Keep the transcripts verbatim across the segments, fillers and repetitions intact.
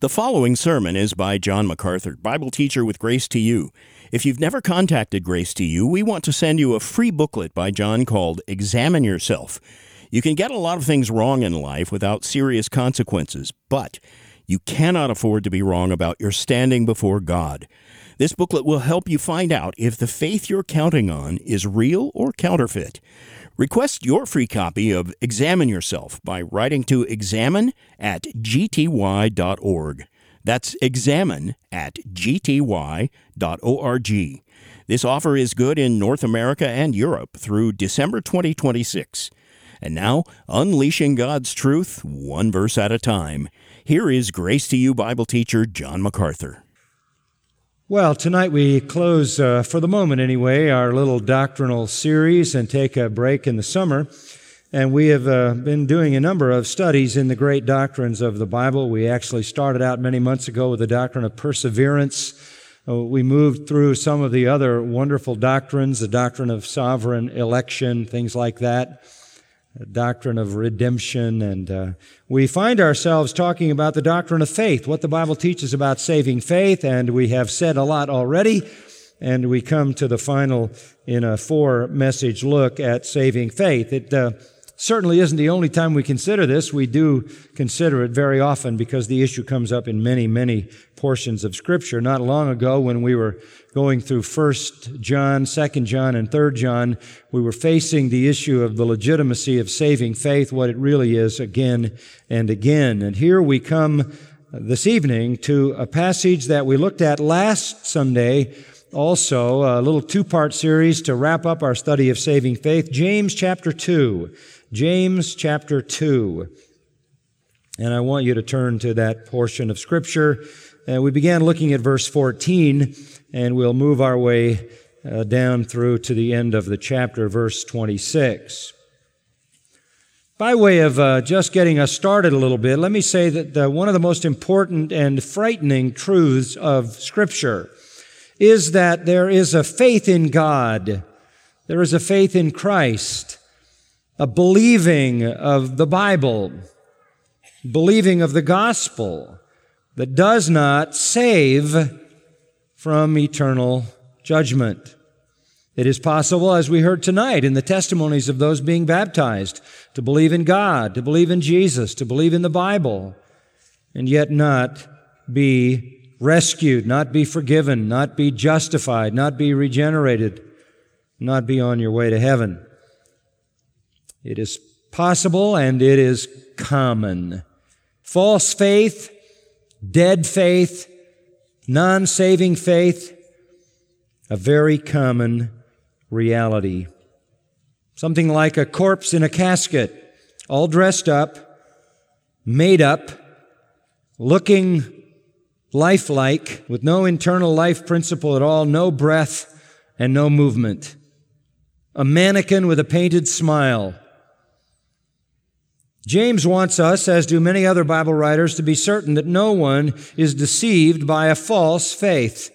The following sermon is by John MacArthur, Bible teacher with Grace to You. If you've never contacted Grace to You, we want to send you a free booklet by John called Examine Yourself. You can get a lot of things wrong in life without serious consequences, but you cannot afford to be wrong about your standing before God. This booklet will help you find out if the faith you're counting on is real or counterfeit. Request your free copy of Examine Yourself by writing to examine at g t y dot org. That's examine at g t y dot org. This offer is good in North America and Europe through December twenty twenty-six. And now, unleashing God's truth, one verse at a time. Here is Grace to You Bible teacher John MacArthur. Well, tonight we close, uh, for the moment anyway, our little doctrinal series and take a break in the summer. And we have uh, been doing a number of studies in the great doctrines of the Bible. We actually started out many months ago with the doctrine of perseverance. Uh, we moved through some of the other wonderful doctrines, the doctrine of sovereign election, things like that, the doctrine of redemption. And uh, we find ourselves talking about the doctrine of faith, what the Bible teaches about saving faith, and we have said a lot already. And we come to the final in a four-message look at saving faith. It uh, certainly isn't the only time we consider this. We do consider it very often because the issue comes up in many, many portions of Scripture. Not long ago, when we were going through First John, Second John, and Third John, we were facing the issue of the legitimacy of saving faith, what it really is, again and again. And here we come this evening to a passage that we looked at last Sunday, also a little two-part series to wrap up our study of saving faith, James chapter two. James chapter two. And I want you to turn to that portion of Scripture. Uh, we began looking at verse fourteen, and we'll move our way uh, down through to the end of the chapter, verse twenty-six. By way of uh, just getting us started a little bit, let me say that uh, one of the most important and frightening truths of Scripture is that there is a faith in God. There is a faith in Christ, a believing of the Bible, believing of the gospel that does not save from eternal judgment. It is possible, as we heard tonight in the testimonies of those being baptized, to believe in God, to believe in Jesus, to believe in the Bible, and yet not be rescued, not be forgiven, not be justified, not be regenerated, not be on your way to heaven. It is possible and it is common. False faith, dead faith, non-saving faith, a very common reality. Something like a corpse in a casket, all dressed up, made up, looking lifelike, with no internal life principle at all, no breath and no movement. A mannequin with a painted smile. James wants us, as do many other Bible writers, to be certain that no one is deceived by a false faith.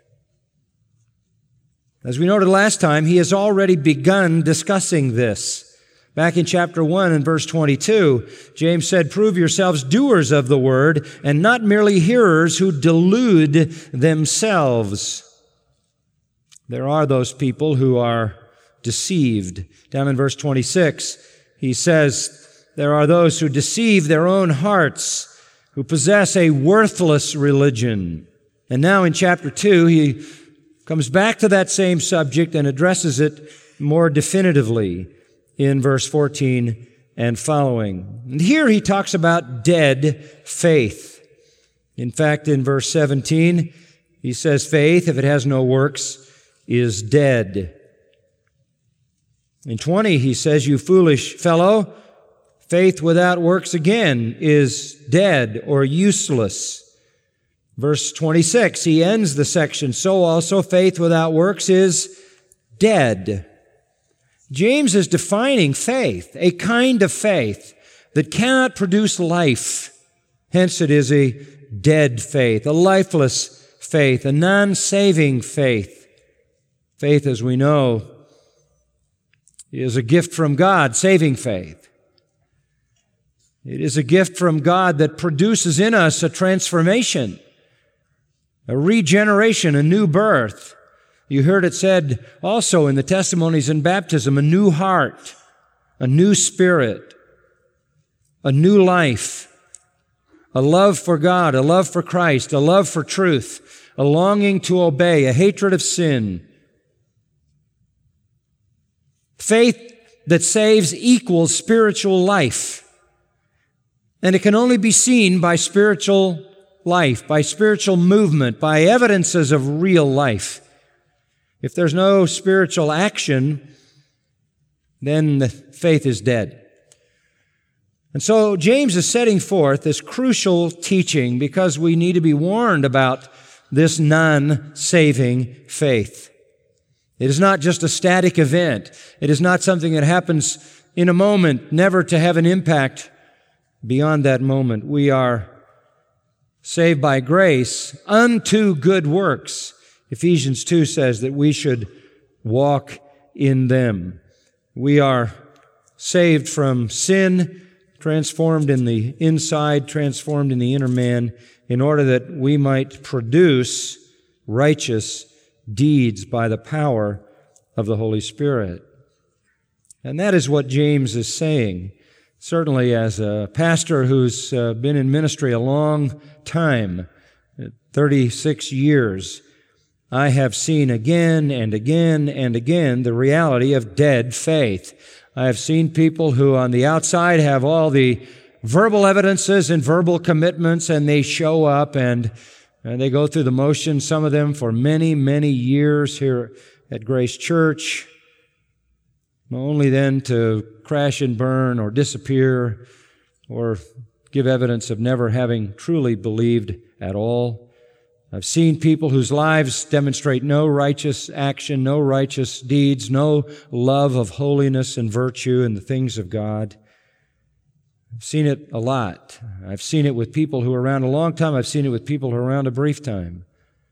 As we noted last time, he has already begun discussing this. Back in chapter one and verse twenty-two, James said, "Prove yourselves doers of the word, and not merely hearers who delude themselves." There are those people who are deceived. Down in verse twenty-six, he says, there are those who deceive their own hearts, who possess a worthless religion. And now in chapter two, he comes back to that same subject and addresses it more definitively in verse fourteen and following. And here he talks about dead faith. In fact, in verse seventeen, he says, faith, if it has no works, is dead. In twenty, he says, you foolish fellow, faith without works again is dead or useless. Verse twenty-six, he ends the section, so also faith without works is dead. James is defining faith, a kind of faith that cannot produce life. Hence it is a dead faith, a lifeless faith, a non-saving faith. Faith, as we know, is a gift from God, saving faith. It is a gift from God that produces in us a transformation, a regeneration, a new birth. You heard it said also in the testimonies in baptism, a new heart, a new spirit, a new life, a love for God, a love for Christ, a love for truth, a longing to obey, a hatred of sin. Faith that saves equals spiritual life. And it can only be seen by spiritual life, by spiritual movement, by evidences of real life. If there's no spiritual action, then the faith is dead. And so James is setting forth this crucial teaching because we need to be warned about this non-saving faith. It is not just a static event. It is not something that happens in a moment, never to have an impact beyond that moment. We are saved by grace unto good works. Ephesians two says that we should walk in them. We are saved from sin, transformed in the inside, transformed in the inner man, in order that we might produce righteous deeds by the power of the Holy Spirit. And that is what James is saying. Certainly as a pastor who's uh, been in ministry a long time, thirty-six years, I have seen again and again and again the reality of dead faith. I have seen people who on the outside have all the verbal evidences and verbal commitments, and they show up and, and they go through the motions, some of them for many, many years here at Grace Church, only then to crash and burn or disappear or give evidence of never having truly believed at all. I've seen people whose lives demonstrate no righteous action, no righteous deeds, no love of holiness and virtue and the things of God. I've seen it a lot. I've seen it with people who are around a long time. I've seen it with people who are around a brief time.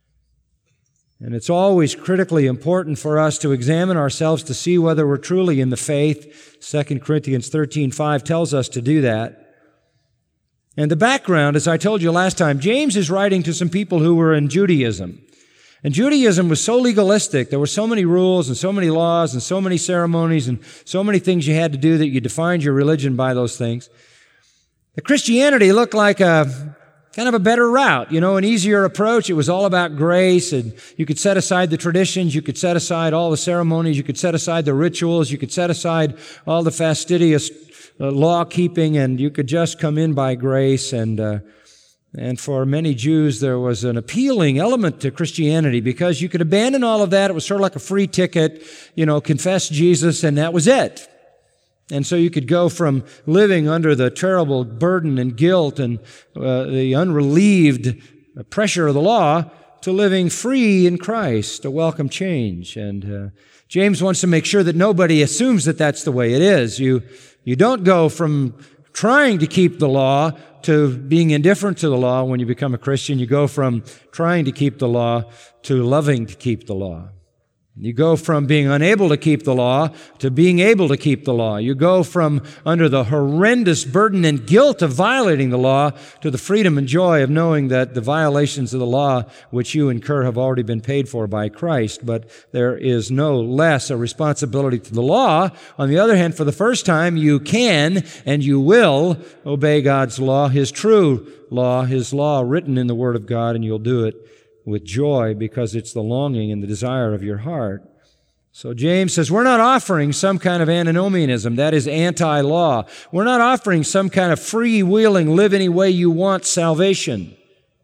And it's always critically important for us to examine ourselves to see whether we're truly in the faith. Second Corinthians thirteen five tells us to do that. And the background, as I told you last time, James is writing to some people who were in Judaism. And Judaism was so legalistic. There were so many rules and so many laws and so many ceremonies and so many things you had to do that you defined your religion by those things. The Christianity looked like a kind of a better route, you know, an easier approach. It was all about grace, and you could set aside the traditions, you could set aside all the ceremonies, you could set aside the rituals, you could set aside all the fastidious uh, law-keeping, and you could just come in by grace. And uh, and for many Jews, there was an appealing element to Christianity because you could abandon all of that. It was sort of like a free ticket, you know, confess Jesus, and that was it. And so you could go from living under the terrible burden and guilt and uh, the unrelieved pressure of the law to living free in Christ, a welcome change. And uh, James wants to make sure that nobody assumes that that's the way it is. You, you don't go from trying to keep the law to being indifferent to the law when you become a Christian. You go from trying to keep the law to loving to keep the law. You go from being unable to keep the law to being able to keep the law. You go from under the horrendous burden and guilt of violating the law to the freedom and joy of knowing that the violations of the law which you incur have already been paid for by Christ. But there is no less a responsibility to the law. On the other hand, for the first time, you can and you will obey God's law, His true law, His law written in the Word of God, and you'll do it with joy because it's the longing and the desire of your heart. So James says, we're not offering some kind of antinomianism, that is anti-law. We're not offering some kind of freewheeling, live any way you want salvation.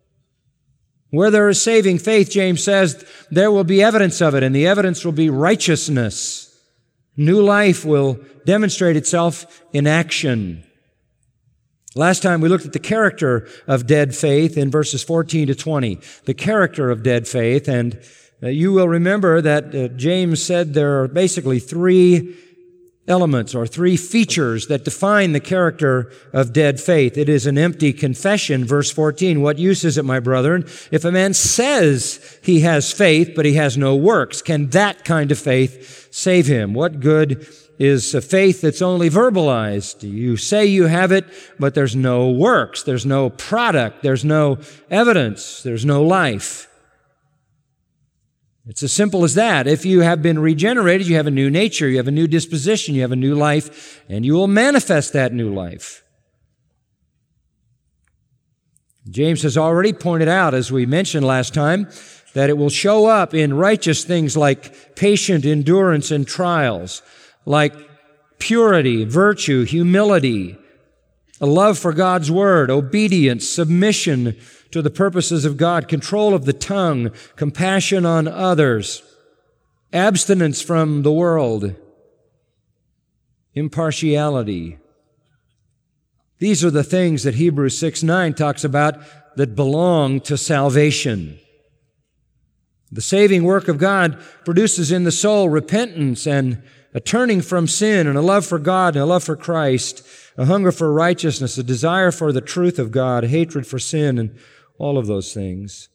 Where there is saving faith, James says, there will be evidence of it, and the evidence will be righteousness. New life will demonstrate itself in action. Last time we looked at the character of dead faith in verses fourteen to twenty, the character of dead faith, and uh, you will remember that uh, James said there are basically three elements or three features that define the character of dead faith. It is an empty confession, verse fourteen. What use is it, my brethren, if a man says he has faith, but he has no works? Can that kind of faith save him? What good is a faith that's only verbalized. You say you have it, but there's no works, there's no product, there's no evidence, there's no life. It's as simple as that. If you have been regenerated, you have a new nature, you have a new disposition, you have a new life, and you will manifest that new life. James has already pointed out, as we mentioned last time, that it will show up in righteous things like patient endurance in trials, like purity, virtue, humility, a love for God's Word, obedience, submission to the purposes of God, control of the tongue, compassion on others, abstinence from the world, impartiality. These are the things that Hebrews six nine talks about that belong to salvation. The saving work of God produces in the soul repentance and a turning from sin and a love for God and a love for Christ, a hunger for righteousness, a desire for the truth of God, a hatred for sin, and all of those things.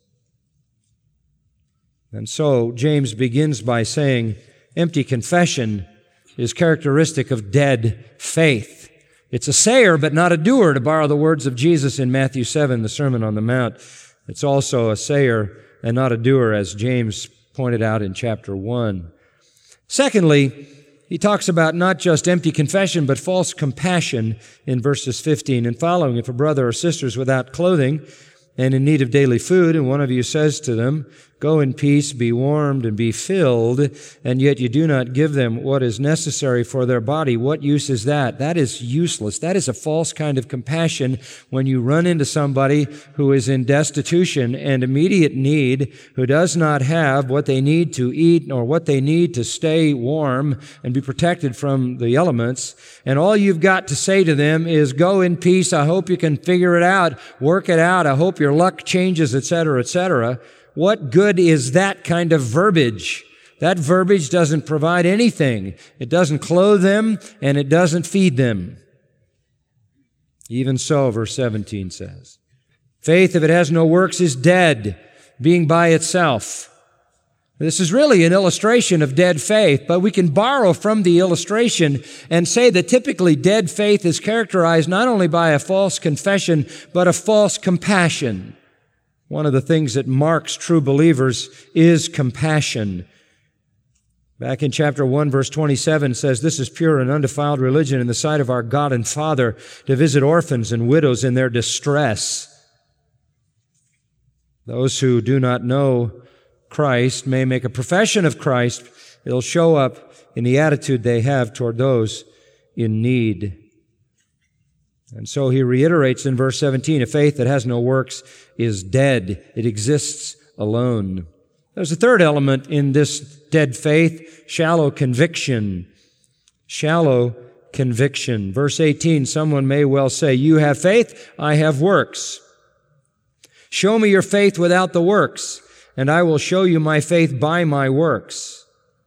And so James begins by saying, empty confession is characteristic of dead faith. It's a sayer but not a doer, to borrow the words of Jesus in Matthew seven, the Sermon on the Mount. It's also a sayer and not a doer, as James pointed out in chapter one. Secondly, he talks about not just empty confession, but false compassion in verses fifteen and following. If a brother or sister is without clothing and in need of daily food, and one of you says to them, go in peace, be warmed, and be filled, and yet you do not give them what is necessary for their body, what use is that? That is useless. That is a false kind of compassion when you run into somebody who is in destitution and immediate need, who does not have what they need to eat or what they need to stay warm and be protected from the elements, and all you've got to say to them is, go in peace, I hope you can figure it out, work it out, I hope your luck changes, et cetera, et cetera. What good is that kind of verbiage? That verbiage doesn't provide anything. It doesn't clothe them, and it doesn't feed them. Even so, verse seventeen says, faith, if it has no works, is dead, being by itself. This is really an illustration of dead faith, but we can borrow from the illustration and say that typically dead faith is characterized not only by a false confession, but a false compassion. One of the things that marks true believers is compassion. Back in chapter one, verse twenty-seven says, this is pure and undefiled religion in the sight of our God and Father, to visit orphans and widows in their distress. Those who do not know Christ may make a profession of Christ. It'll show up in the attitude they have toward those in need. And so he reiterates in verse seventeen, a faith that has no works is dead. It exists alone. There's a third element in this dead faith, shallow conviction. Shallow conviction. Verse eighteen, someone may well say, you have faith, I have works. Show me your faith without the works, and I will show you my faith by my works.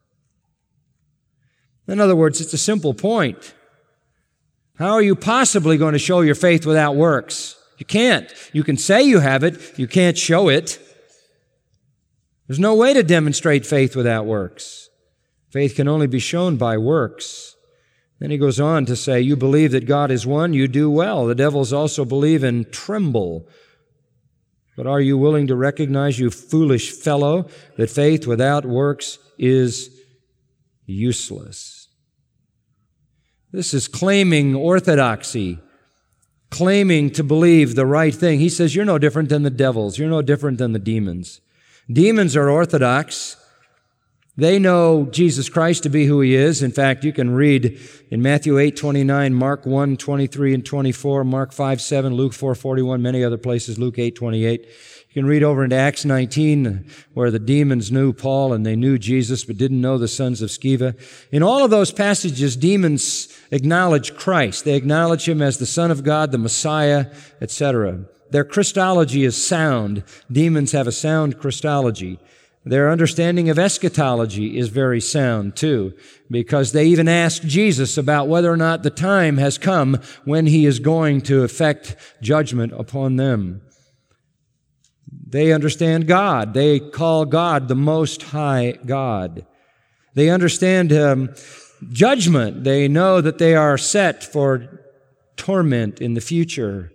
In other words, it's a simple point. How are you possibly going to show your faith without works? You can't. You can say you have it. You can't show it. There's no way to demonstrate faith without works. Faith can only be shown by works. Then he goes on to say, you believe that God is one, you do well. The devils also believe and tremble. But are you willing to recognize, you foolish fellow, that faith without works is useless? This is claiming orthodoxy, claiming to believe the right thing. He says, you're no different than the devils. You're no different than the demons. Demons are orthodox. They know Jesus Christ to be who He is. In fact, you can read in Matthew eight twenty-nine, Mark one twenty-three and twenty-four, Mark five seven, Luke four forty-one, many other places, Luke eight twenty-eight. You can read over into Acts nineteen, where the demons knew Paul and they knew Jesus, but didn't know the sons of Sceva. In all of those passages, demons acknowledge Christ. They acknowledge Him as the Son of God, the Messiah, et cetera. Their Christology is sound. Demons have a sound Christology. Their understanding of eschatology is very sound, too, because they even ask Jesus about whether or not the time has come when He is going to effect judgment upon them. They understand God. They call God the Most High God. They understand um, judgment. They know that they are set for torment in the future.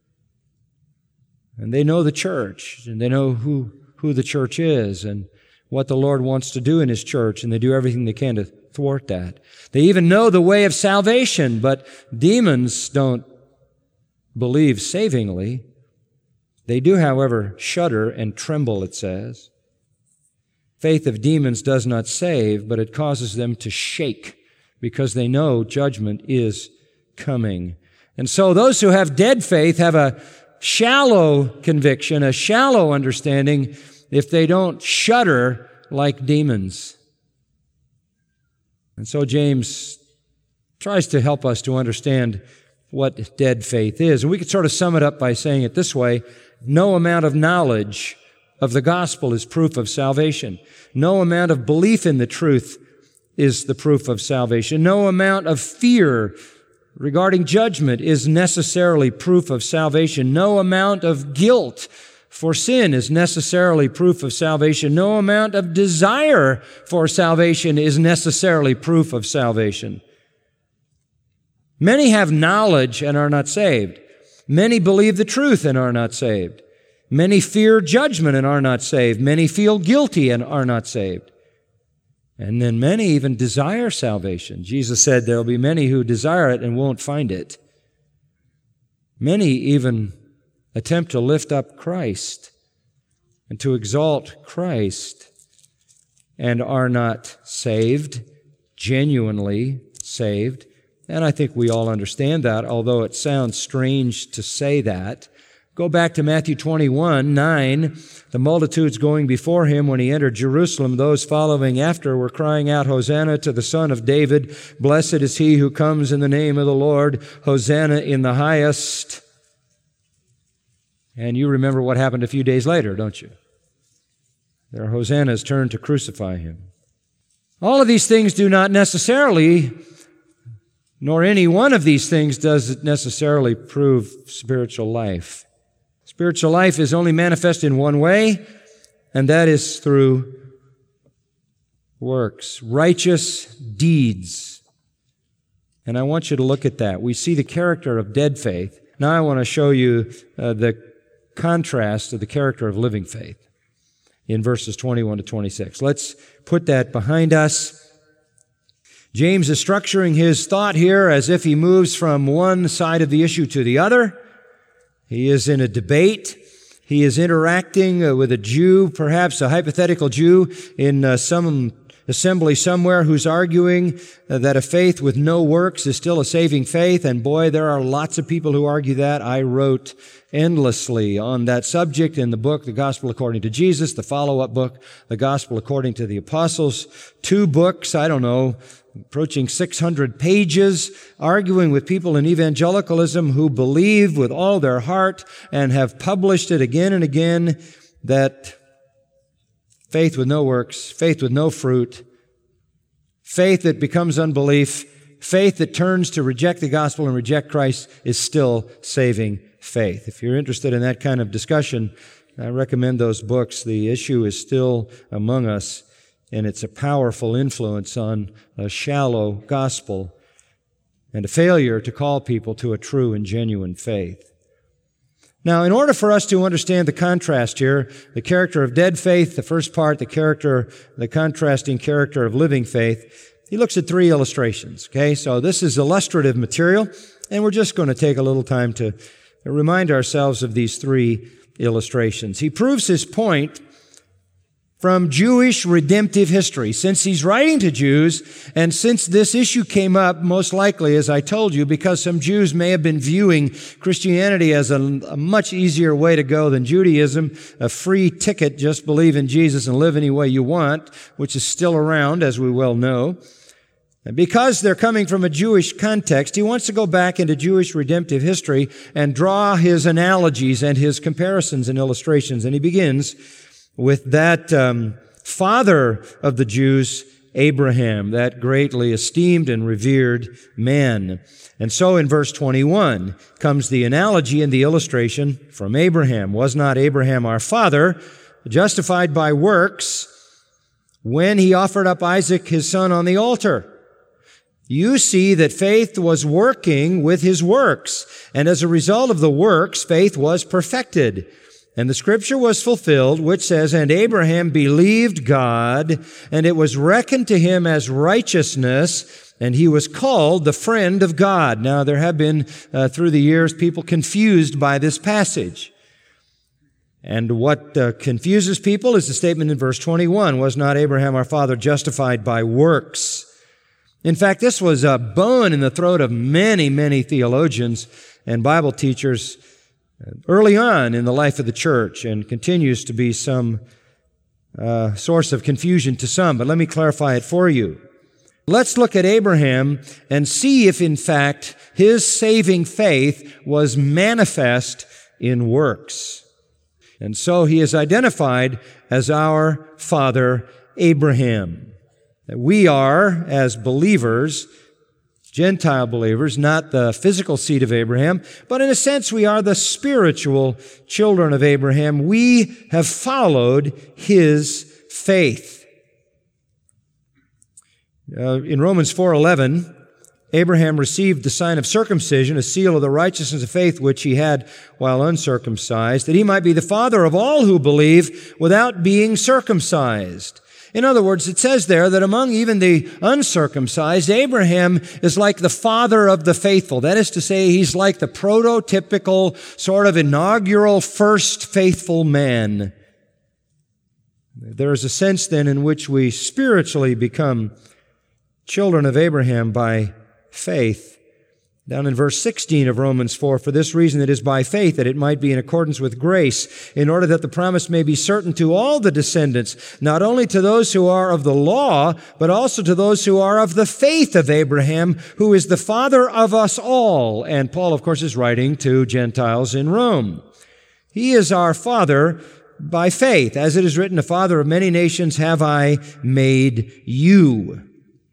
And they know the church, and they know who, who the church is and what the Lord wants to do in His church, and they do everything they can to thwart that. They even know the way of salvation, but demons don't believe savingly. They do, however, shudder and tremble, it says. Faith of demons does not save, but it causes them to shake because they know judgment is coming. And so those who have dead faith have a shallow conviction, a shallow understanding, if they don't shudder like demons. And so James tries to help us to understand what dead faith is. And we could sort of sum it up by saying it this way: no amount of knowledge of the gospel is proof of salvation. No amount of belief in the truth is the proof of salvation. No amount of fear regarding judgment is necessarily proof of salvation. No amount of guilt for sin is necessarily proof of salvation. No amount of desire for salvation is necessarily proof of salvation. Many have knowledge and are not saved. Many believe the truth and are not saved. Many fear judgment and are not saved. Many feel guilty and are not saved. And then many even desire salvation. Jesus said there will be many who desire it and won't find it. Many even attempt to lift up Christ and to exalt Christ and are not saved, genuinely saved. And I think we all understand that, although it sounds strange to say that. Go back to Matthew twenty-one, nine. The multitudes going before him when he entered Jerusalem, those following after were crying out, Hosanna to the Son of David. Blessed is he who comes in the name of the Lord. Hosanna in the highest. And you remember what happened a few days later, don't you? Their hosannas turned to crucify him. All of these things do not necessarily, nor any one of these things does it necessarily prove spiritual life. Spiritual life is only manifest in one way, and that is through works, righteous deeds. And I want you to look at that. We see the character of dead faith. Now I want to show you uh, the contrast of the character of living faith in verses twenty-one to twenty-six. Let's put that behind us. James is structuring his thought here as if he moves from one side of the issue to the other. He is in a debate. He is interacting uh, with a Jew, perhaps a hypothetical Jew in uh, some assembly somewhere, who's arguing uh, that a faith with no works is still a saving faith. And boy, there are lots of people who argue that. I wrote endlessly on that subject in the book, The Gospel According to Jesus, the follow-up book, The Gospel According to the Apostles. Two books, I don't know, approaching six hundred pages, arguing with people in evangelicalism who believe with all their heart and have published it again and again that faith with no works, faith with no fruit, faith that becomes unbelief, faith that turns to reject the gospel and reject Christ is still saving faith. If you're interested in that kind of discussion, I recommend those books. The issue is still among us, and it's a powerful influence on a shallow gospel and a failure to call people to a true and genuine faith. Now, in order for us to understand the contrast here, the character of dead faith, the first part, the character, the contrasting character of living faith, he looks at three illustrations, okay? So this is illustrative material, and we're just going to take a little time to remind ourselves of these three illustrations. He proves his point from Jewish redemptive history. Since he's writing to Jews, and since this issue came up, most likely, as I told you, because some Jews may have been viewing Christianity as a, a much easier way to go than Judaism, a free ticket, just believe in Jesus and live any way you want, which is still around, as we well know. And because they're coming from a Jewish context, he wants to go back into Jewish redemptive history and draw his analogies and his comparisons and illustrations. And he begins with that um, father of the Jews, Abraham, that greatly esteemed and revered man. And so in verse twenty-one comes the analogy and the illustration from Abraham. Was not Abraham our father justified by works when he offered up Isaac his son on the altar? you see that faith was working with his works, and as a result of the works, faith was perfected. And the scripture was fulfilled, which says, and Abraham believed God, and it was reckoned to him as righteousness, and he was called the friend of God. Now, there have been, uh, through the years, people confused by this passage. And what uh, confuses people is the statement in verse twenty-one, was not Abraham our father justified by works? In fact, this was a bone in the throat of many, many theologians and Bible teachers early on in the life of the church, and continues to be some uh, source of confusion to some. But let me clarify it for you. Let's look at Abraham and see if, in fact, his saving faith was manifest in works. And so he is identified as our father Abraham. We are, as believers, Gentile believers, not the physical seed of Abraham, but in a sense we are the spiritual children of Abraham. We have followed his faith. Uh, in Romans four eleven, Abraham received the sign of circumcision, a seal of the righteousness of faith which he had while uncircumcised, that he might be the father of all who believe without being circumcised. In other words, it says there that among even the uncircumcised, Abraham is like the father of the faithful. That is to say, he's like the prototypical, sort of inaugural first faithful man. There is a sense then in which we spiritually become children of Abraham by faith. Down in verse sixteen of Romans four, for this reason it is by faith that it might be in accordance with grace, in order that the promise may be certain to all the descendants, not only to those who are of the law, but also to those who are of the faith of Abraham, who is the father of us all. And Paul, of course, is writing to Gentiles in Rome. He is our father by faith. As it is written, the father of many nations have I made you.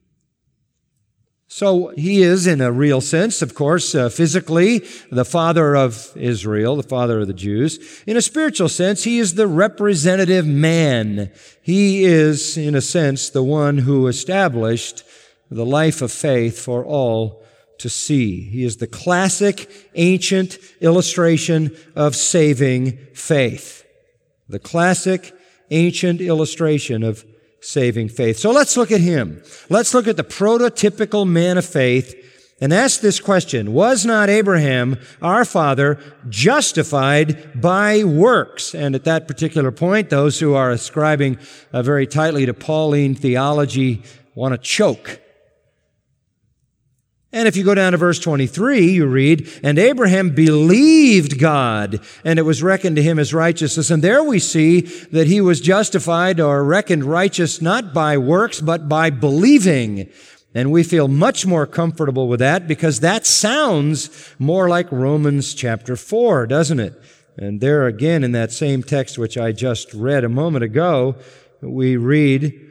So he is, in a real sense, of course, uh, physically, the father of Israel, the father of the Jews. In a spiritual sense, he is the representative man. He is, in a sense, the one who established the life of faith for all to see. He is the classic, ancient illustration of saving faith. The classic, ancient illustration of saving faith. So let's look at him. Let's look at the prototypical man of faith and ask this question. Was not Abraham, our father, justified by works? And at that particular point, those who are ascribing uh, very tightly to Pauline theology want to choke. And if you go down to verse twenty-three, you read, and Abraham believed God, and it was reckoned to him as righteousness. And there we see that he was justified or reckoned righteous not by works, but by believing. And we feel much more comfortable with that because that sounds more like Romans chapter four, doesn't it? And there again in that same text which I just read a moment ago, we read,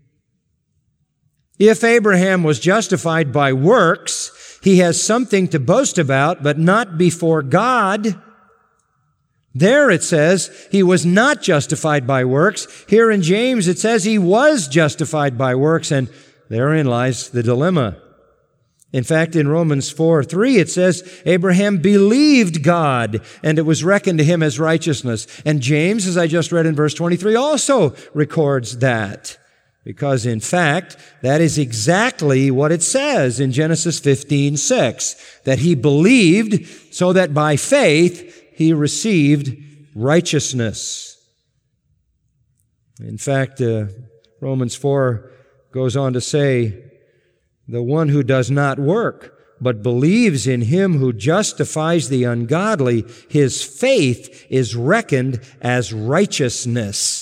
if Abraham was justified by works, he has something to boast about, but not before God. There it says he was not justified by works. Here in James it says he was justified by works, and therein lies the dilemma. In fact, in Romans four three it says Abraham believed God, and it was reckoned to him as righteousness. And James, as I just read in verse twenty-three, also records that. Because, in fact, that is exactly what it says in Genesis fifteen six, that he believed so that by faith he received righteousness. In fact, uh, Romans four goes on to say, the one who does not work, but believes in him who justifies the ungodly, his faith is reckoned as righteousness.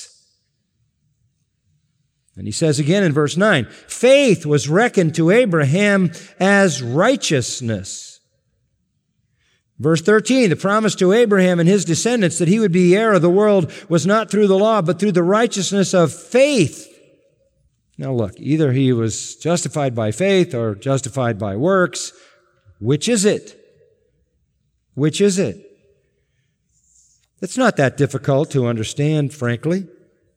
And he says again in verse nine, faith was reckoned to Abraham as righteousness. Verse thirteen, the promise to Abraham and his descendants that he would be the heir of the world was not through the law, but through the righteousness of faith. Now look, either he was justified by faith or justified by works. Which is it? Which is it? It's not that difficult to understand, frankly.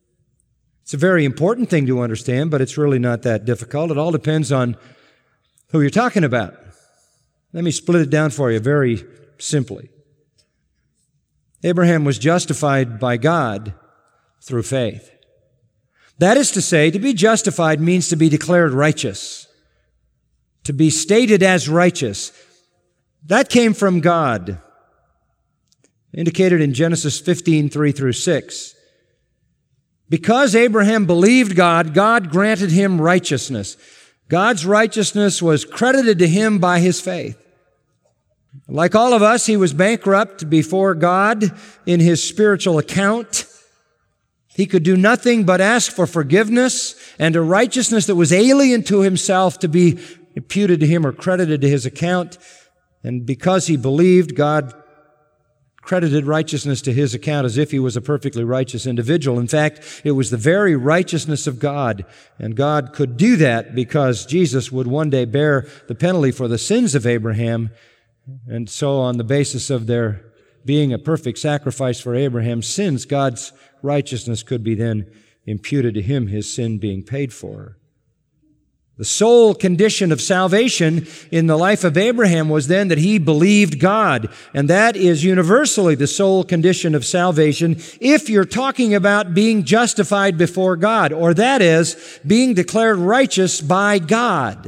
It's a very important thing to understand, but it's really not that difficult. It all depends on who you're talking about. Let me split it down for you very simply. Abraham was justified by God through faith. That is to say, to be justified means to be declared righteous, to be stated as righteous. That came from God, indicated in Genesis fifteen, three through six. Because Abraham believed God, God granted him righteousness. God's righteousness was credited to him by his faith. Like all of us, he was bankrupt before God in his spiritual account. He could do nothing but ask for forgiveness and a righteousness that was alien to himself to be imputed to him or credited to his account. And because he believed, God credited righteousness to his account as if he was a perfectly righteous individual. In fact, it was the very righteousness of God. And God could do that because Jesus would one day bear the penalty for the sins of Abraham. And so on the basis of there being a perfect sacrifice for Abraham's sins, God's righteousness could be then imputed to him, his sin being paid for. The sole condition of salvation in the life of Abraham was then that he believed God. And that is universally the sole condition of salvation if you're talking about being justified before God, or that is, being declared righteous by God.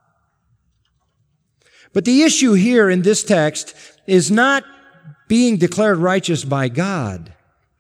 But the issue here in this text is not being declared righteous by God.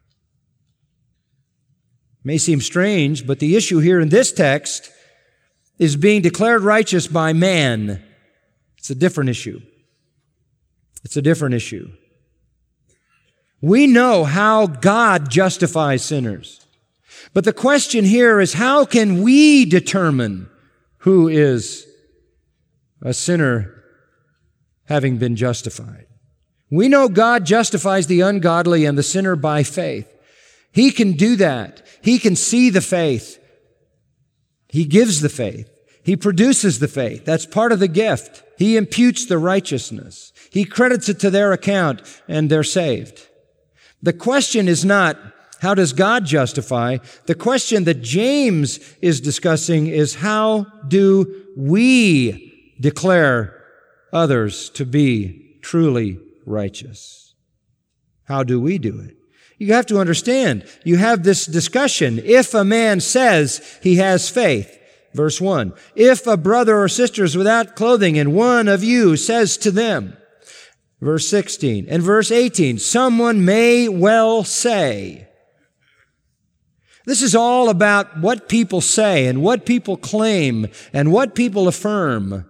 It may seem strange, but the issue here in this text is being declared righteous by man. It's a different issue. It's a different issue. We know how God justifies sinners. But the question here is, how can we determine who is a sinner having been justified? We know God justifies the ungodly and the sinner by faith. He can do that. He can see the faith. He gives the faith. He produces the faith. That's part of the gift. He imputes the righteousness. He credits it to their account, and they're saved. The question is not, how does God justify? The question that James is discussing is, how do we declare others to be truly righteous? How do we do it? You have to understand, you have this discussion. If a man says he has faith, verse one, if a brother or sister is without clothing and one of you says to them, verse sixteen, and verse eighteen, someone may well say. This is all about what people say and what people claim and what people affirm.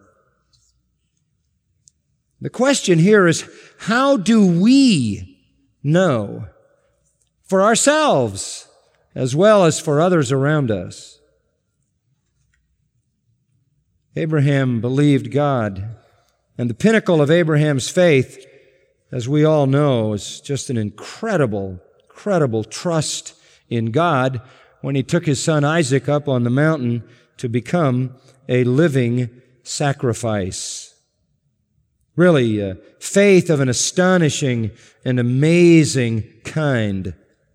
The question here is, how do we know for ourselves as well as for others around us? Abraham believed God, and the pinnacle of Abraham's faith, as we all know, is just an incredible, incredible trust in God when he took his son Isaac up on the mountain to become a living sacrifice. Really, uh, faith of an astonishing and amazing kind.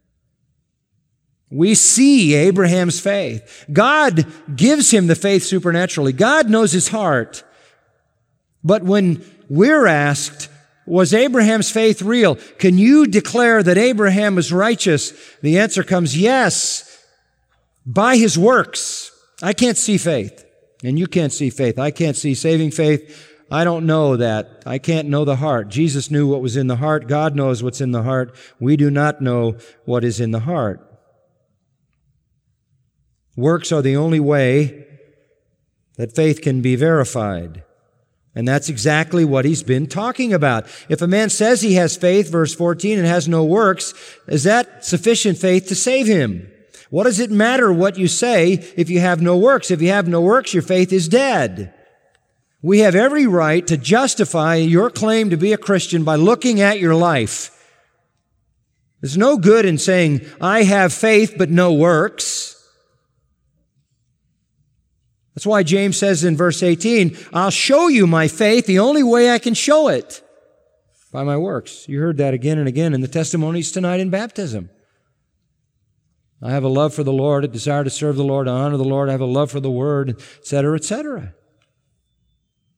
We see Abraham's faith. God gives him the faith supernaturally. God knows his heart. But when we're asked, was Abraham's faith real? Can you declare that Abraham is righteous? The answer comes yes, by his works. I can't see faith, and you can't see faith. I can't see saving faith. I don't know that. I can't know the heart. Jesus knew what was in the heart. God knows what's in the heart. We do not know what is in the heart. Works are the only way that faith can be verified. And that's exactly what he's been talking about. If a man says he has faith, verse fourteen, and has no works, is that sufficient faith to save him? What does it matter what you say if you have no works? If you have no works, your faith is dead. We have every right to justify your claim to be a Christian by looking at your life. There's no good in saying, I have faith but no works. That's why James says in verse eighteen, I'll show you my faith the only way I can show it, by my works. You heard that again and again in the testimonies tonight in baptism. I have a love for the Lord, a desire to serve the Lord, to honor the Lord, I have a love for the Word, et cetera, et cetera.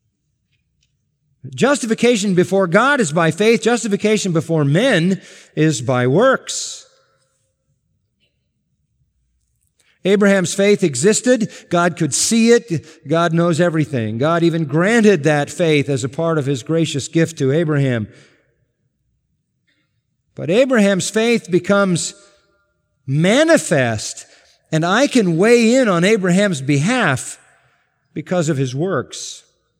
Justification before God is by faith. Justification before men is by works. Abraham's faith existed. God could see it. God knows everything. God even granted that faith as a part of His gracious gift to Abraham. But Abraham's faith becomes manifest, and I can weigh in on Abraham's behalf because of his works.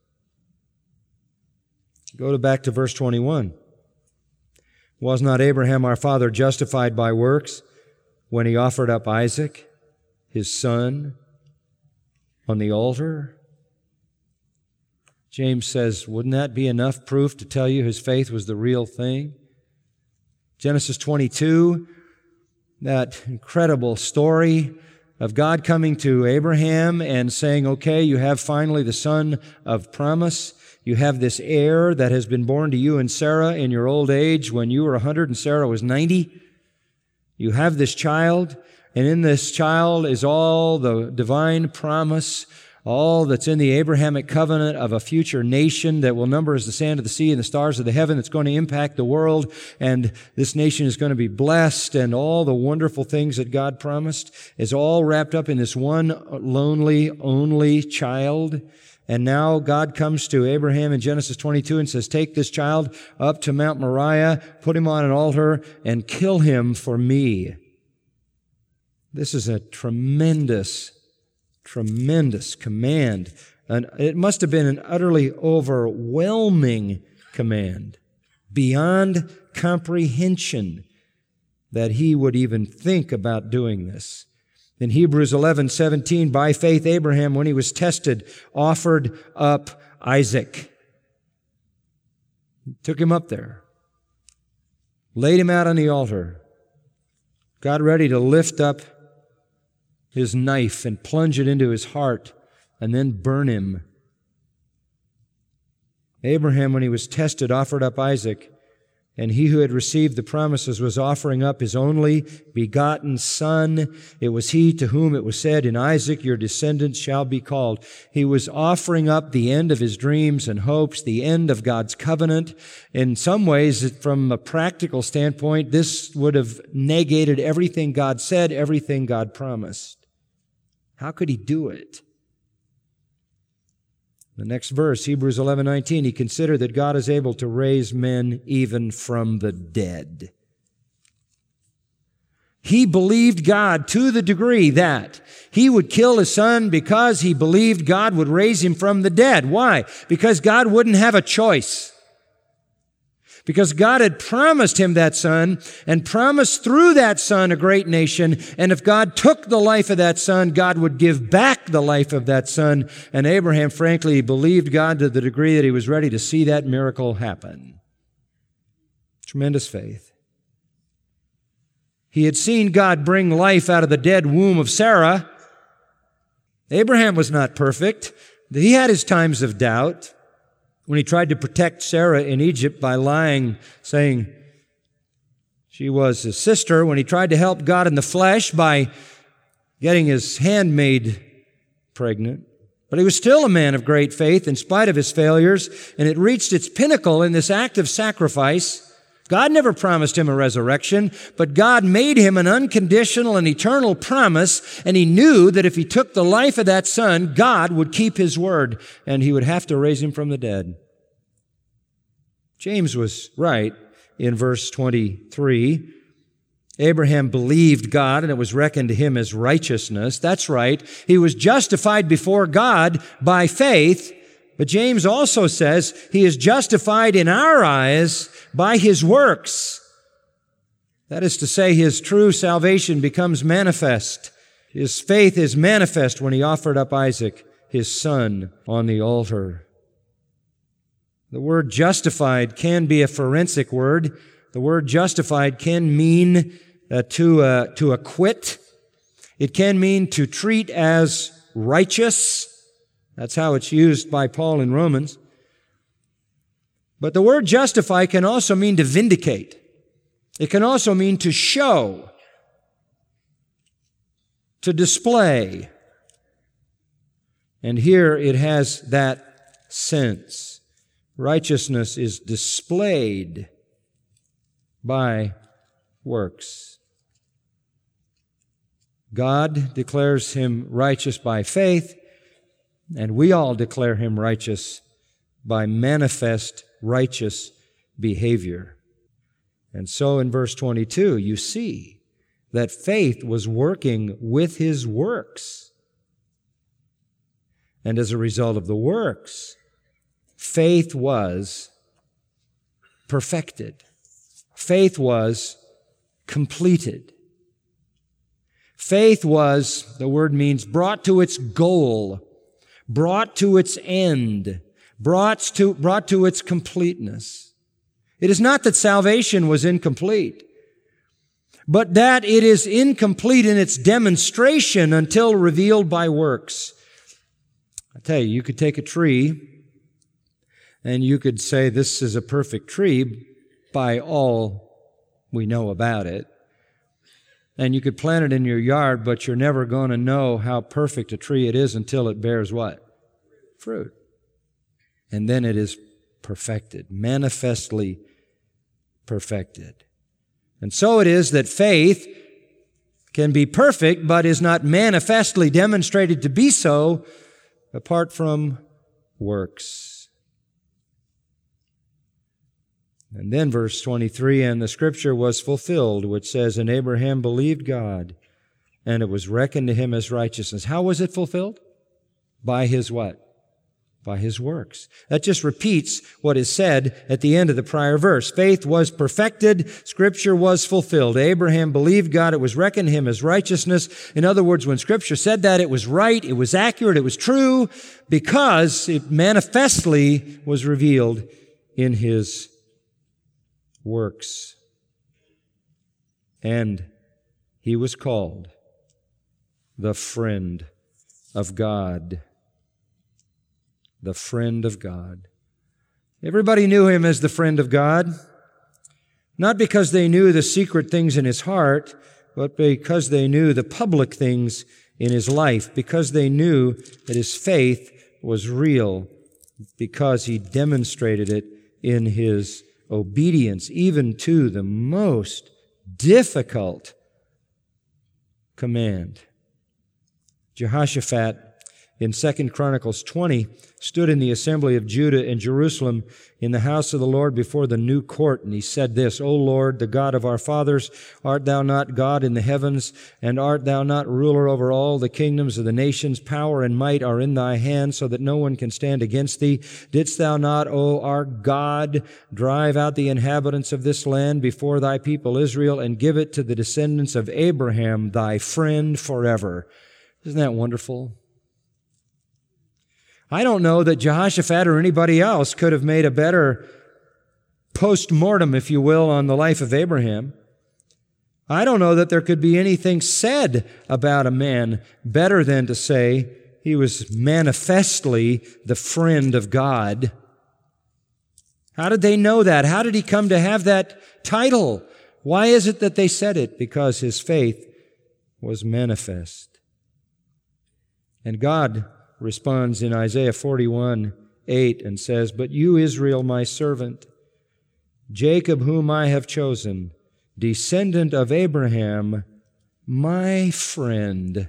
Go to back to verse twenty-one. Was not Abraham our father justified by works when he offered up Isaac, his son, on the altar? James says, wouldn't that be enough proof to tell you his faith was the real thing? Genesis twenty-two, that incredible story of God coming to Abraham and saying, okay, you have finally the son of promise. You have this heir that has been born to you and Sarah in your old age when you were one hundred and Sarah was ninety. You have this child, and in this child is all the divine promise, all that's in the Abrahamic covenant of a future nation that will number as the sand of the sea and the stars of the heaven, that's going to impact the world, and this nation is going to be blessed, and all the wonderful things that God promised is all wrapped up in this one lonely, only child. And now God comes to Abraham in Genesis twenty-two and says, take this child up to Mount Moriah, put him on an altar, and kill him for me. This is a tremendous, tremendous command. And it must have been an utterly overwhelming command, beyond comprehension, that he would even think about doing this. In Hebrews eleven seventeen, by faith Abraham, when he was tested, offered up Isaac. Took him up there, laid him out on the altar, got ready to lift up his knife and plunge it into his heart and then burn him. Abraham, when he was tested, offered up Isaac. And he who had received the promises was offering up his only begotten son. It was he to whom it was said, in Isaac your descendants shall be called. He was offering up the end of his dreams and hopes, the end of God's covenant. In some ways, from a practical standpoint, this would have negated everything God said, everything God promised. How could he do it? The next verse, Hebrews eleven nineteen, he considered that God is able to raise men even from the dead. He believed God to the degree that he would kill his son because he believed God would raise him from the dead. Why? Because God wouldn't have a choice. Because God had promised him that son and promised through that son a great nation. And if God took the life of that son, God would give back the life of that son. And Abraham, frankly, believed God to the degree that he was ready to see that miracle happen. Tremendous faith. He had seen God bring life out of the dead womb of Sarah. Abraham was not perfect. He had his times of doubt. When he tried to protect Sarah in Egypt by lying, saying she was his sister, when he tried to help God in the flesh by getting his handmaid pregnant. But he was still a man of great faith in spite of his failures, and it reached its pinnacle in this act of sacrifice. God never promised him a resurrection, but God made him an unconditional and eternal promise, and he knew that if he took the life of that son, God would keep his word, and he would have to raise him from the dead. James was right in verse twenty-three. Abraham believed God, and it was reckoned to him as righteousness. That's right. He was justified before God by faith. But James also says he is justified in our eyes by his works. That is to say, his true salvation becomes manifest. His faith is manifest when he offered up Isaac, his son, on the altar. The word justified can be a forensic word. The word justified can mean uh, to, uh, to acquit. It can mean to treat as righteous. That's how it's used by Paul in Romans. But the word justify can also mean to vindicate. It can also mean to show, to display. And here it has that sense. Righteousness is displayed by works. God declares him righteous by faith, and we all declare him righteous by manifest righteous behavior. And so in verse twenty-two, you see that faith was working with his works. And as a result of the works, faith was perfected. Faith was completed. Faith was, the word means, brought to its goal, brought to its end, brought to, brought to its completeness. It is not that salvation was incomplete, but that it is incomplete in its demonstration until revealed by works. I tell you, you could take a tree and you could say this is a perfect tree by all we know about it. And you could plant it in your yard, but you're never going to know how perfect a tree it is until it bears what? Fruit. And then it is perfected, manifestly perfected. And so it is that faith can be perfect, but is not manifestly demonstrated to be so apart from works. And then verse twenty-three, and the scripture was fulfilled, which says, and Abraham believed God, and it was reckoned to him as righteousness. How was it fulfilled? By his what? By his works. That just repeats what is said at the end of the prior verse. Faith was perfected, scripture was fulfilled. Abraham believed God, it was reckoned to him as righteousness. In other words, when scripture said that, it was right, it was accurate, it was true, because it manifestly was revealed in his works. And he was called the friend of God. The friend of God. Everybody knew him as the friend of God, not because they knew the secret things in his heart, but because they knew the public things in his life, because they knew that his faith was real, because he demonstrated it in his obedience, even to the most difficult command. Jehoshaphat in Second Chronicles twenty stood in the assembly of Judah and Jerusalem in the house of the Lord before the new court, and he said this, O Lord, the God of our fathers, art thou not God in the heavens, and art thou not ruler over all the kingdoms of the nations? Power and might are in thy hand, so that no one can stand against thee. Didst thou not, O our God, drive out the inhabitants of this land before thy people Israel, and give it to the descendants of Abraham, thy friend, forever? Isn't that wonderful? I don't know that Jehoshaphat or anybody else could have made a better post-mortem, if you will, on the life of Abraham. I don't know that there could be anything said about a man better than to say he was manifestly the friend of God. How did they know that? How did he come to have that title? Why is it that they said it? Because his faith was manifest. And God responds in Isaiah forty-one eight and says, But you, Israel, my servant, Jacob, whom I have chosen, descendant of Abraham, my friend.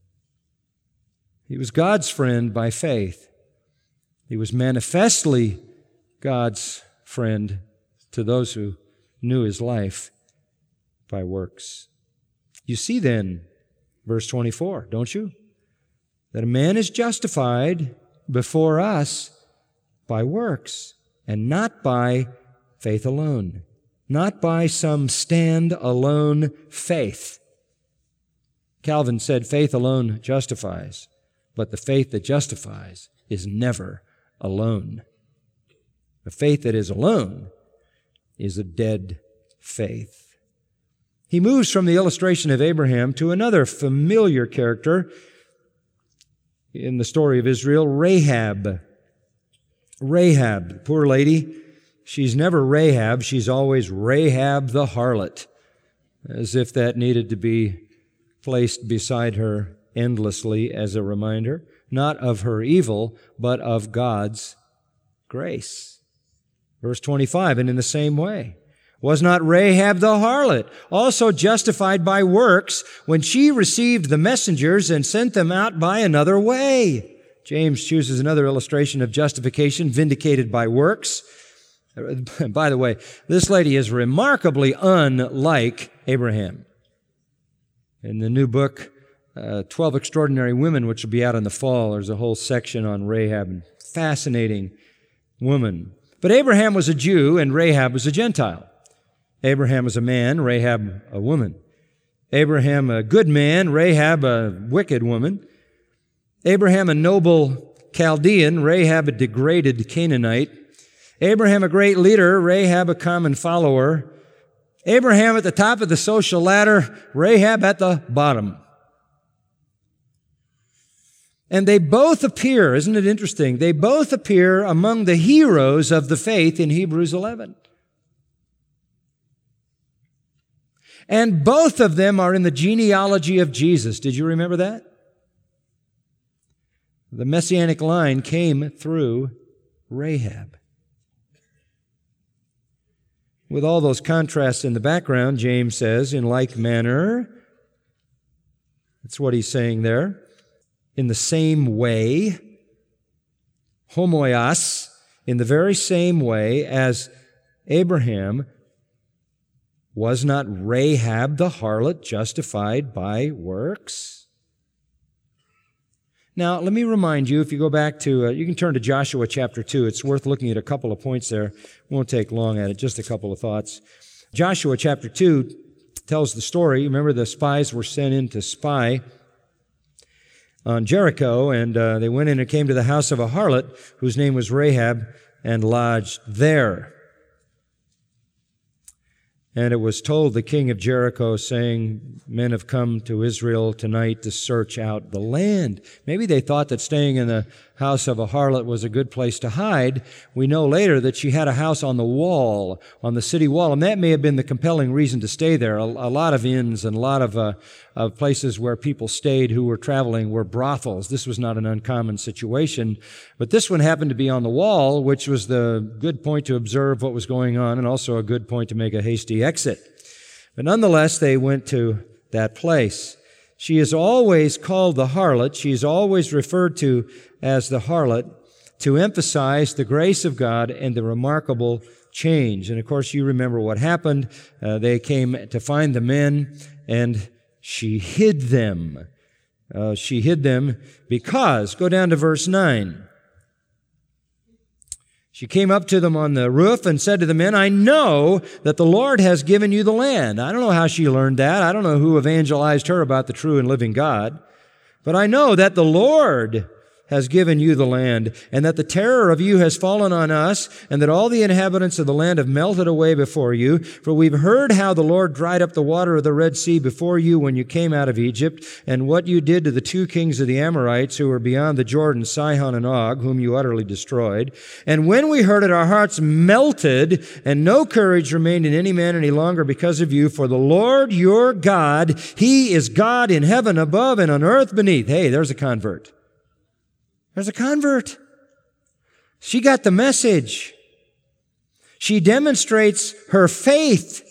He was God's friend by faith. He was manifestly God's friend to those who knew his life by works. You see then, verse twenty-four, don't you? That a man is justified before us by works, and not by faith alone, not by some stand-alone faith. Calvin said faith alone justifies, but the faith that justifies is never alone. The faith that is alone is a dead faith. He moves from the illustration of Abraham to another familiar character in the story of Israel, Rahab. Rahab, poor lady, she's never Rahab, she's always Rahab the harlot, as if that needed to be placed beside her endlessly as a reminder, not of her evil, but of God's grace. Verse twenty-five, and in the same way, was not Rahab the harlot also justified by works when she received the messengers and sent them out by another way? James chooses another illustration of justification vindicated by works. By the way, this lady is remarkably unlike Abraham. In the new book, uh, twelve Extraordinary Women, which will be out in the fall, there's a whole section on Rahab. Fascinating woman. But Abraham was a Jew and Rahab was a Gentile. Abraham was a man, Rahab a woman. Abraham a good man, Rahab a wicked woman. Abraham a noble Chaldean, Rahab a degraded Canaanite. Abraham a great leader, Rahab a common follower. Abraham at the top of the social ladder, Rahab at the bottom. And they both appear, isn't it interesting? They both appear among the heroes of the faith in Hebrews eleven. And both of them are in the genealogy of Jesus. Did you remember that? The messianic line came through Rahab. With all those contrasts in the background, James says, in like manner, that's what he's saying there, in the same way, homoios, in the very same way as Abraham, was not Rahab the harlot justified by works? Now, let me remind you, if you go back to, uh, you can turn to Joshua chapter two. It's worth looking at a couple of points there. Won't take long at it, just a couple of thoughts. Joshua chapter two tells the story. Remember, the spies were sent in to spy on Jericho, and uh, they went in and came to the house of a harlot whose name was Rahab and lodged there. And it was told the king of Jericho, saying, men have come to Israel tonight to search out the land. Maybe they thought that staying in the house of a harlot was a good place to hide. We know later that she had a house on the wall, on the city wall, and that may have been the compelling reason to stay there. A, a lot of inns and a lot of, uh, of places where people stayed who were traveling were brothels. This was not an uncommon situation. But this one happened to be on the wall, which was the good point to observe what was going on and also a good point to make a hasty exit. But nonetheless, they went to that place. She is always called the harlot. She is always referred to as the harlot to emphasize the grace of God and the remarkable change. And of course, you remember what happened. Uh, they came to find the men, and she hid them. Uh, she hid them because, go down to verse nine. She came up to them on the roof and said to the men, I know that the Lord has given you the land. I don't know how she learned that. I don't know who evangelized her about the true and living God. But I know that the Lord has given you the land, and that the terror of you has fallen on us, and that all the inhabitants of the land have melted away before you. For we've heard how the Lord dried up the water of the Red Sea before you when you came out of Egypt, and what you did to the two kings of the Amorites who were beyond the Jordan, Sihon and Og, whom you utterly destroyed. And when we heard it, our hearts melted, and no courage remained in any man any longer because of you. For the Lord your God, He is God in heaven above and on earth beneath. Hey, there's a convert. There's a convert. She got the message. She demonstrates her faith.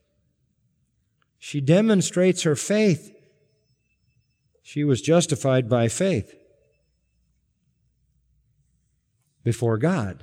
She demonstrates her faith. She was justified by faith before God.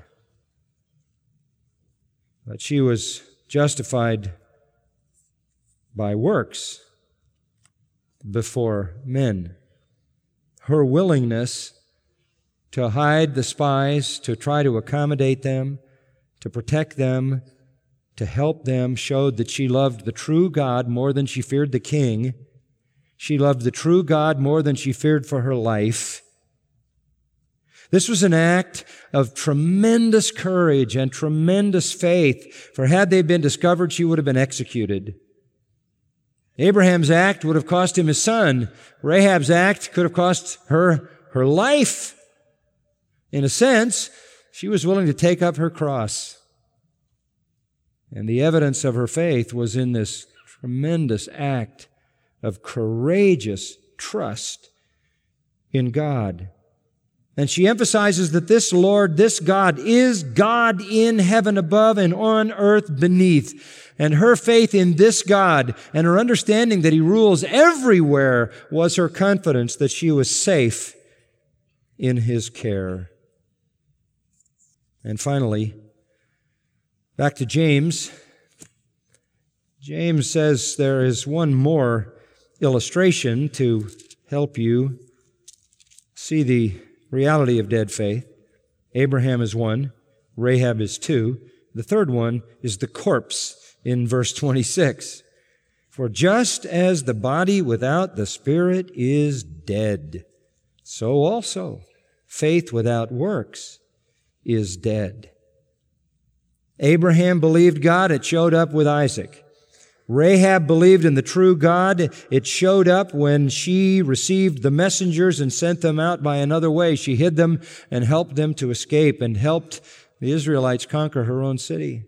But she was justified by works before men. Her willingness to hide the spies, to try to accommodate them, to protect them, to help them, showed that she loved the true God more than she feared the king. She loved the true God more than she feared for her life. This was an act of tremendous courage and tremendous faith, for had they been discovered, she would have been executed. Abraham's act would have cost him his son. Rahab's act could have cost her her life. In a sense, she was willing to take up her cross. And the evidence of her faith was in this tremendous act of courageous trust in God. And she emphasizes that this Lord, this God, is God in heaven above and on earth beneath. And her faith in this God and her understanding that He rules everywhere was her confidence that she was safe in His care. And finally, back to James. James says there is one more illustration to help you see the reality of dead faith. Abraham is one, Rahab is two. The third one is the corpse in verse twenty-six. For just as the body without the Spirit is dead, so also faith without works is dead. Abraham believed God, it showed up with Isaac. Rahab believed in the true God. It showed up when she received the messengers and sent them out by another way. She hid them and helped them to escape and helped the Israelites conquer her own city.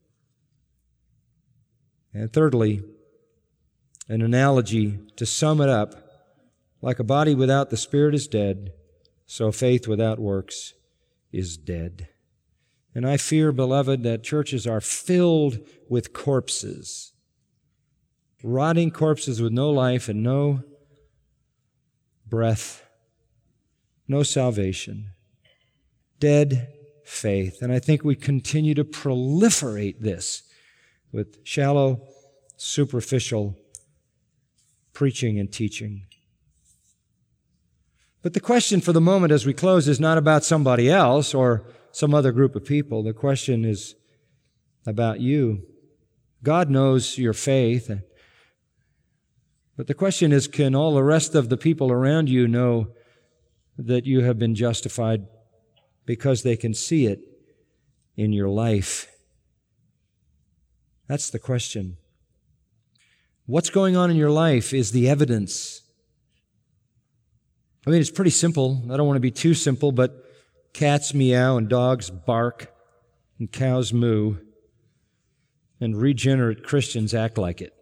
And thirdly, an analogy to sum it up, like a body without the Spirit is dead, so faith without works is dead. And I fear, beloved, that churches are filled with corpses. Rotting corpses with no life and no breath, no salvation, dead faith. And I think we continue to proliferate this with shallow, superficial preaching and teaching. But the question for the moment as we close is not about somebody else or some other group of people. The question is about you. God knows your faith. But the question is, can all the rest of the people around you know that you have been justified because they can see it in your life? That's the question. What's going on in your life is the evidence. I mean, it's pretty simple. I don't want to be too simple, but cats meow and dogs bark and cows moo, and regenerate Christians act like it.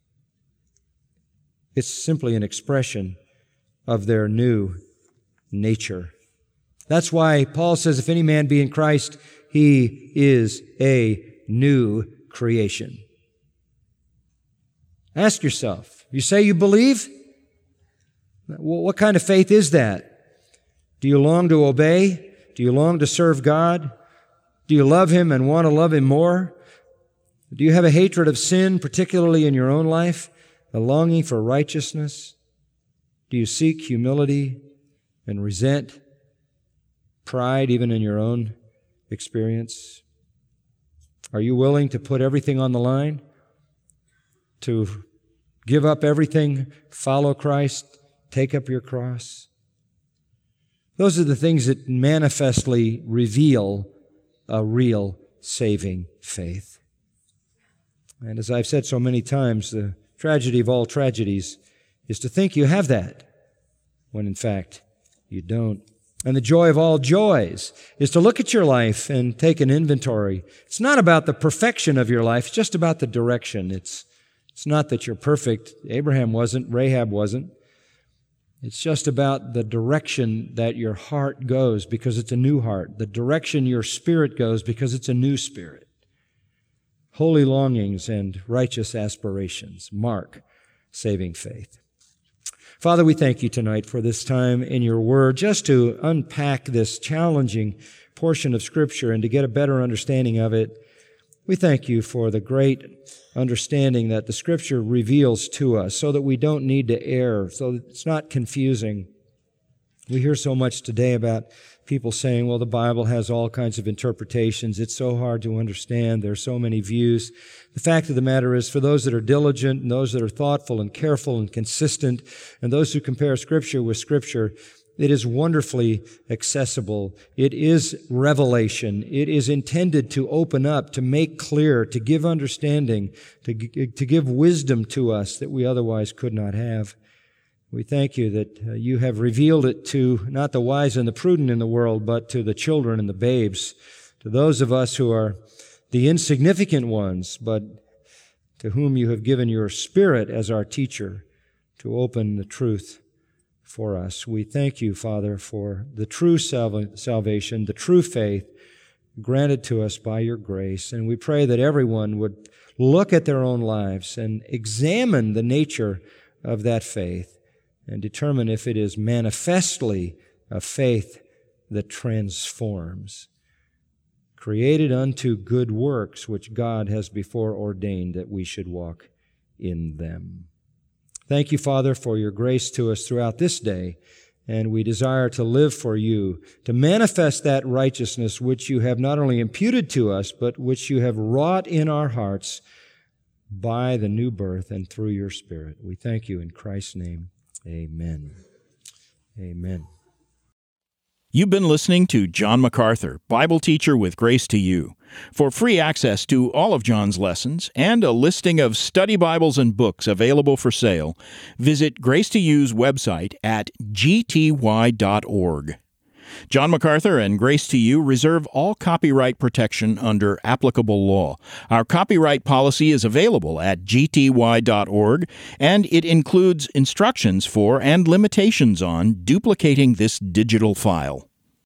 It's simply an expression of their new nature. That's why Paul says, if any man be in Christ, he is a new creation. Ask yourself, you say you believe? What kind of faith is that? Do you long to obey? Do you long to serve God? Do you love Him and want to love Him more? Do you have a hatred of sin, particularly in your own life? A longing for righteousness? Do you seek humility and resent pride even in your own experience? Are you willing to put everything on the line? To give up everything, follow Christ, take up your cross? Those are the things that manifestly reveal a real saving faith. And as I've said so many times, the tragedy of all tragedies is to think you have that, when in fact you don't. And the joy of all joys is to look at your life and take an inventory. It's not about the perfection of your life, it's just about the direction. It's, it's not that you're perfect. Abraham wasn't, Rahab wasn't. It's just about the direction that your heart goes because it's a new heart. The direction your spirit goes because it's a new spirit. Holy longings and righteous aspirations mark saving faith. Father, we thank you tonight for this time in your word, just to unpack this challenging portion of Scripture and to get a better understanding of it. We thank you for the great understanding that the Scripture reveals to us so that we don't need to err, so that it's not confusing. We hear so much today about people saying, well, the Bible has all kinds of interpretations. It's so hard to understand. There are so many views. The fact of the matter is, for those that are diligent and those that are thoughtful and careful and consistent, and those who compare Scripture with Scripture, it is wonderfully accessible. It is revelation. It is intended to open up, to make clear, to give understanding, to, to give wisdom to us that we otherwise could not have. We thank you that uh, you have revealed it to not the wise and the prudent in the world, but to the children and the babes, to those of us who are the insignificant ones, but to whom you have given your Spirit as our teacher to open the truth for us. We thank you, Father, for the true salva- salvation, the true faith granted to us by your grace. And we pray that everyone would look at their own lives and examine the nature of that faith and determine if it is manifestly a faith that transforms, created unto good works which God has before ordained that we should walk in them. Thank you, Father, for your grace to us throughout this day, and we desire to live for you, to manifest that righteousness which you have not only imputed to us, but which you have wrought in our hearts by the new birth and through your Spirit. We thank you in Christ's name. Amen. Amen. You've been listening to John MacArthur, Bible teacher with Grace to You. For free access to all of John's lessons and a listing of study Bibles and books available for sale, visit Grace to You's website at g t y dot org. John MacArthur and Grace to You reserve all copyright protection under applicable law. Our copyright policy is available at g t y dot org, and it includes instructions for and limitations on duplicating this digital file.